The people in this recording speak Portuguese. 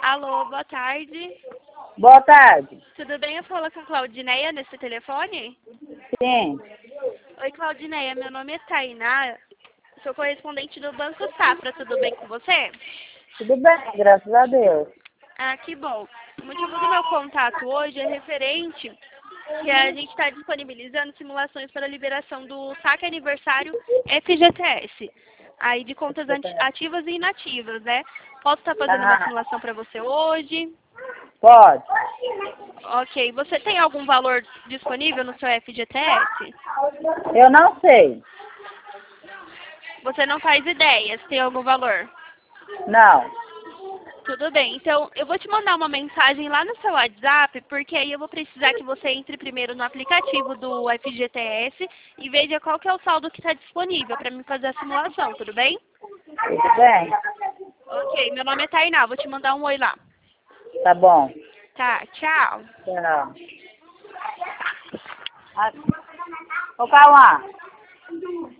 Alô, boa tarde. Boa tarde. Tudo bem? Eu falo com a Claudineia nesse telefone? Sim. Oi, Claudineia. Meu nome é Tainá. Sou correspondente do Banco Safra. Tudo bem com você? Tudo bem, graças a Deus. Ah, que bom. O motivo do meu contato hoje é referente que a gente está disponibilizando simulações para a liberação do saque aniversário FGTS. Aí de contas ativas e inativas, né? Posso estar fazendo uma simulação para você hoje? Pode. Ok. Você tem algum valor disponível no seu FGTS? Eu não sei. Você não faz ideia se tem algum valor? Não. Tudo bem. Então, eu vou te mandar uma mensagem lá no seu WhatsApp, porque aí eu vou precisar que você entre primeiro no aplicativo do FGTS e veja qual que é o saldo que está disponível para mim fazer a simulação, tudo bem? Tudo bem? Ok. Meu nome é Tainá. Vou te mandar um oi lá. Tá bom. Tá. Tchau. Tchau. Ô, Cauã.